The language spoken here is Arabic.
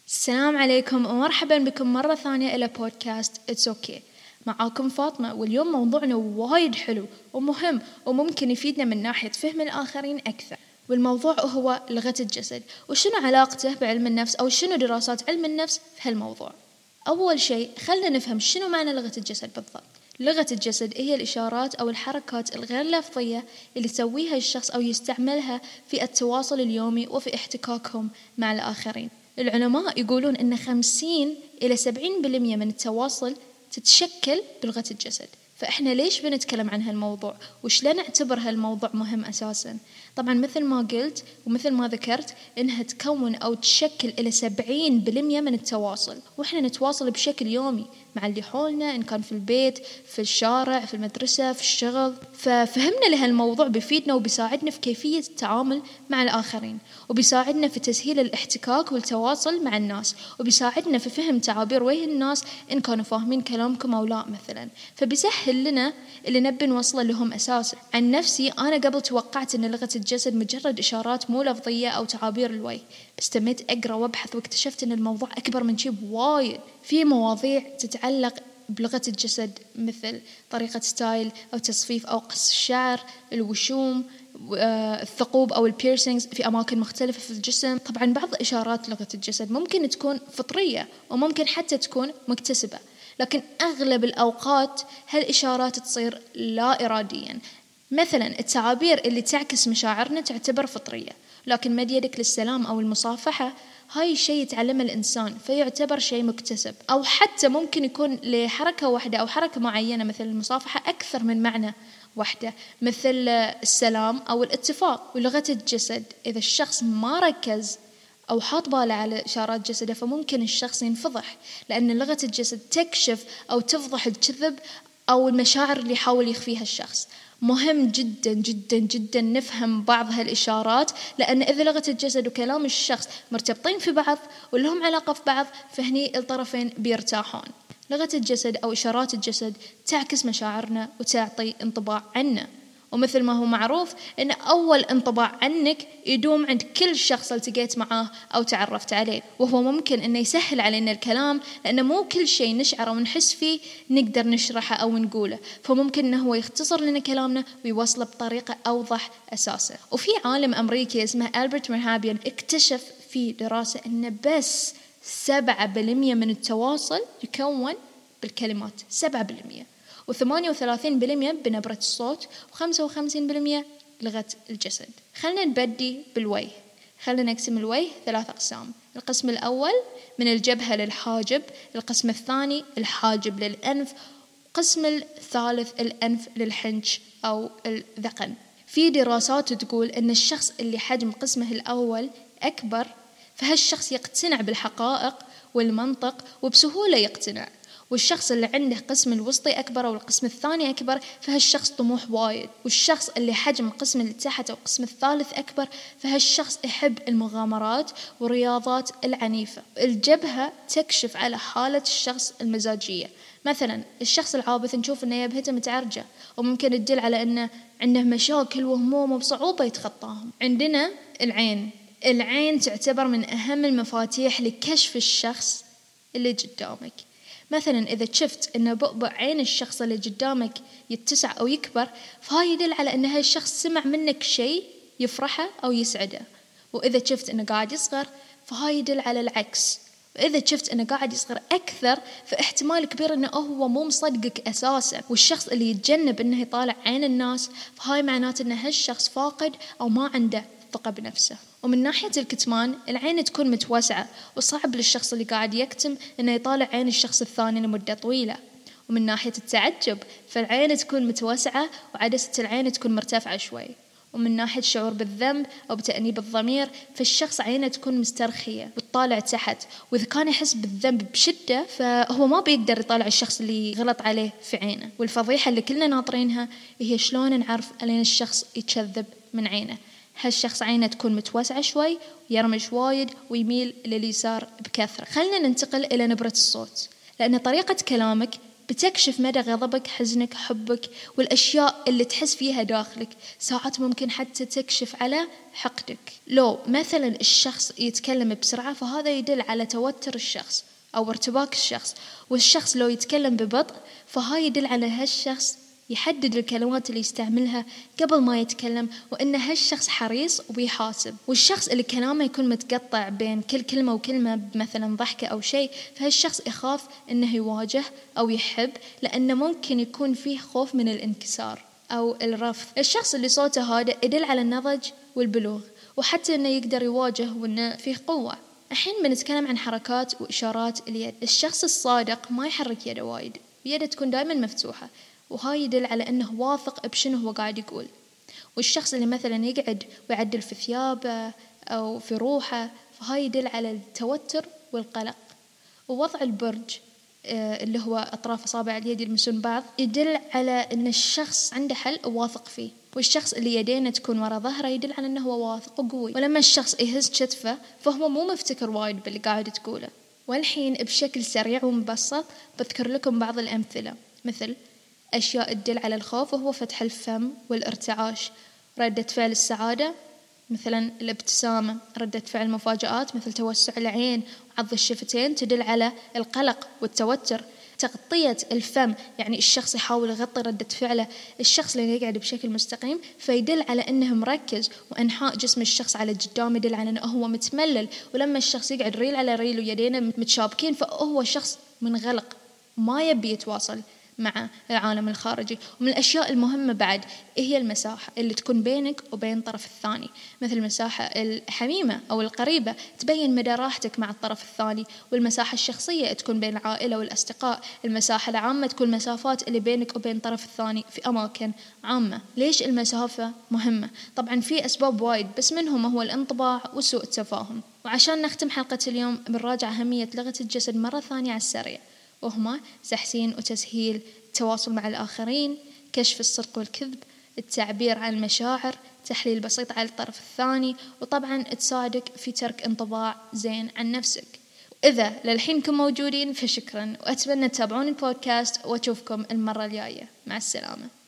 السلام عليكم ومرحبا بكم مرة ثانية إلى بودكاست It's Okay. معاكم فاطمة، واليوم موضوعنا وايد حلو ومهم وممكن يفيدنا من ناحية فهم الآخرين أكثر. والموضوع هو لغة الجسد، وشنو علاقته بعلم النفس أو شنو دراسات علم النفس في هالموضوع. أول شيء خلنا نفهم شنو معنى لغة الجسد بالضبط. لغة الجسد هي الإشارات أو الحركات الغير لفظية اللي يسويها الشخص أو يستعملها في التواصل اليومي وفي احتكاكهم مع الآخرين. العلماء يقولون أن 50 إلى 70% من التواصل تتشكل بلغة الجسد. فإحنا ليش بنتكلم عن هالموضوع؟ وش لا نعتبر هالموضوع مهم أساساً؟ طبعاً مثل ما قلت ومثل ما ذكرت إنها تكون أو تشكل إلى 70% من التواصل، وإحنا نتواصل بشكل يومي مع اللي حولنا، إن كان في البيت، في الشارع، في المدرسة، في الشغل. ففهمنا لهالموضوع بيفيدنا وبيساعدنا في كيفية التعامل مع الآخرين، وبيساعدنا في تسهيل الاحتكاك والتواصل مع الناس، وبيساعدنا في فهم تعابير وجه الناس إن كانوا فاهمين كلامكم أو لا مثلا. فبيسهل لنا اللي نبي نوصله لهم أساسا. عن نفسي أنا قبل توقعت أن لغة الجسد مجرد إشارات مو لفظية أو تعابير الوجه، بس تميت أقرأ وأبحث واكتشفت أن الموضوع أكبر من شيء بوايد. في مواضيع تتعلق بلغة الجسد مثل طريقة ستايل أو تصفيف أو قص الشعر، الوشوم، الثقوب أو البيرسينجز في أماكن مختلفة في الجسم. طبعا بعض إشارات لغة الجسد ممكن تكون فطرية وممكن حتى تكون مكتسبة، لكن أغلب الأوقات هالإشارات تصير لا إراديا. مثلا التعابير اللي تعكس مشاعرنا تعتبر فطرية، لكن مد يدك للسلام أو المصافحة هاي شيء يتعلمه الإنسان فيعتبر شيء مكتسب. أو حتى ممكن يكون لحركة واحدة أو حركة معينة مثل المصافحة أكثر من معنى واحدة، مثل السلام أو الاتفاق. ولغة الجسد إذا الشخص ما ركز أو حاط باله على إشارات جسده فممكن الشخص ينفضح، لأن لغة الجسد تكشف أو تفضح الكذب أو المشاعر اللي يحاول يخفيها الشخص. مهم جدا جدا جدا نفهم بعض هالإشارات، لأن إذا لغة الجسد وكلام الشخص مرتبطين في بعض ولهم علاقة في بعض فهني الطرفين بيرتاحون. لغة الجسد أو إشارات الجسد تعكس مشاعرنا وتعطي انطباع عنا، ومثل ما هو معروف إن أول انطباع عنك يدوم عند كل شخص التقيت معاه أو تعرفت عليه، وهو ممكن إنه يسهل علينا الكلام، لأنه مو كل شيء نشعر ونحس فيه نقدر نشرحه أو نقوله، فممكن إنه هو يختصر لنا كلامنا ويوصله بطريقة أوضح أساسا. وفي عالم أمريكي اسمه ألبرت ميرهابيان اكتشف في دراسة إنه بس 7% من التواصل يكون بالكلمات، 7%، و38% بنبرة الصوت، و55% لغة الجسد. خلنا نبدي بالوجه. خلنا نقسم الوجه 3 أقسام. القسم الأول من الجبهة للحاجب، القسم الثاني الحاجب للأنف، القسم الثالث الأنف للحنج أو الذقن. في دراسات تقول أن الشخص اللي حجم قسمه الأول أكبر فهالشخص يقتنع بالحقائق والمنطق وبسهولة يقتنع، والشخص اللي عنده قسم الوسطي أكبر أو القسم الثاني أكبر فهالشخص طموح وايد، والشخص اللي حجم قسم اللي تحت أو القسم الثالث أكبر فهالشخص يحب المغامرات والرياضات العنيفة. الجبهة تكشف على حالة الشخص المزاجية. مثلا الشخص العابث نشوف أنه يبهته متعرجة، وممكن تدل على أنه عنده مشاكل وهموم وبصعوبة يتخطاهم. عندنا العين تعتبر من أهم المفاتيح لكشف الشخص اللي قدامك. مثلا إذا شفت أن بؤبؤ عين الشخص اللي قدامك يتسع أو يكبر فهاي يدل على أن هالشخص سمع منك شيء يفرحه أو يسعده. وإذا شفت أنه قاعد يصغر فهاي يدل على العكس. وإذا شفت أنه قاعد يصغر أكثر فاحتمال كبير أنه هو مو مصدقك أساسا. والشخص اللي يتجنب أنه يطالع عين الناس فهاي معناته أن هالشخص فاقد أو ما عنده ثقة بنفسه. ومن ناحية الكتمان العين تكون متوسعة، وصعب للشخص اللي قاعد يكتم إنه يطالع عين الشخص الثاني لمدة طويلة. ومن ناحية التعجب فالعين تكون متوسعة وعدسة العين تكون مرتفعة شوي. ومن ناحية الشعور بالذنب أو بتأنيب الضمير فالشخص عينه تكون مسترخية وتطالع تحت، وإذا كان يحس بالذنب بشدة فهو ما بيقدر يطالع الشخص اللي غلط عليه في عينه. والفضيحة اللي كلنا ناطرينها هي شلون نعرف ألين الشخص يتشذب من عينه. هالشخص عينه تكون متوسعة شوي ويرمش وايد ويميل لليسار بكثرة. خلنا ننتقل إلى نبرة الصوت، لأن طريقة كلامك بتكشف مدى غضبك، حزنك، حبك، والأشياء اللي تحس فيها داخلك. ساعات ممكن حتى تكشف على حقدك. لو مثلا الشخص يتكلم بسرعة فهذا يدل على توتر الشخص أو ارتباك الشخص، والشخص لو يتكلم ببطء فهاي يدل على هالشخص يحدد الكلمات اللي يستعملها قبل ما يتكلم، وإن هالشخص حريص وبيحاسب. والشخص اللي كلامه يكون متقطع بين كل كلمة وكلمة مثلا ضحكة أو شيء، فهالشخص يخاف إنه يواجه أو يحب، لأنه ممكن يكون فيه خوف من الانكسار أو الرفض. الشخص اللي صوته هادئ يدل على النضج والبلوغ، وحتى إنه يقدر يواجه وإنه فيه قوة. الحين بنتكلم عن حركات وإشارات اليد. الشخص الصادق ما يحرك يده وايد، يده تكون دائما مفتوحة، وهاي يدل على أنه واثق بشنو هو قاعد يقول. والشخص اللي مثلا يقعد ويعدل في ثيابه أو في روحه فهاي يدل على التوتر والقلق. ووضع البرج اللي هو أطراف أصابع اليد يلمسون بعض يدل على أن الشخص عنده حل وواثق فيه. والشخص اللي يدينه تكون ورا ظهره يدل على أنه هو واثق وقوي. ولما الشخص يهز كتفه فهو مو مفتكر وايد باللي قاعد تقوله. والحين بشكل سريع ومبسط بذكر لكم بعض الأمثلة، مثل أشياء تدل على الخوف وهو فتح الفم والارتعاش. ردة فعل السعادة مثلا الابتسامة. ردة فعل مفاجآت مثل توسع العين وعض الشفتين تدل على القلق والتوتر. تغطية الفم يعني الشخص يحاول يغطي ردة فعله. الشخص اللي يقعد بشكل مستقيم فيدل على أنه مركز، وإنحاء جسم الشخص على قدام يدل على أنه هو متملل. ولما الشخص يقعد ريل على ريل ويدينه متشابكين فهو شخص منغلق ما يبي يتواصل مع العالم الخارجي. ومن الأشياء المهمة بعد هي المساحة اللي تكون بينك وبين الطرف الثاني، مثل المساحة الحميمة أو القريبة تبين مدى راحتك مع الطرف الثاني. والمساحة الشخصية تكون بين العائلة والأصدقاء. المساحة العامة تكون المسافات اللي بينك وبين الطرف الثاني في أماكن عامة. ليش المسافة مهمة؟ طبعا في أسباب وايد، بس منهم هو الانطباع وسوء التفاهم. وعشان نختم حلقة اليوم بنراجع أهمية لغة الجسد مرة ثانية على السريع، وهما تحسين وتسهيل التواصل مع الآخرين، كشف الصدق والكذب، التعبير عن المشاعر، تحليل بسيط على الطرف الثاني، وطبعا تساعدك في ترك انطباع زين عن نفسك. إذا للحين كنتم موجودين فشكرا، وأتمنى تتابعون البودكاست وأشوفكم المرة الجاية. مع السلامة.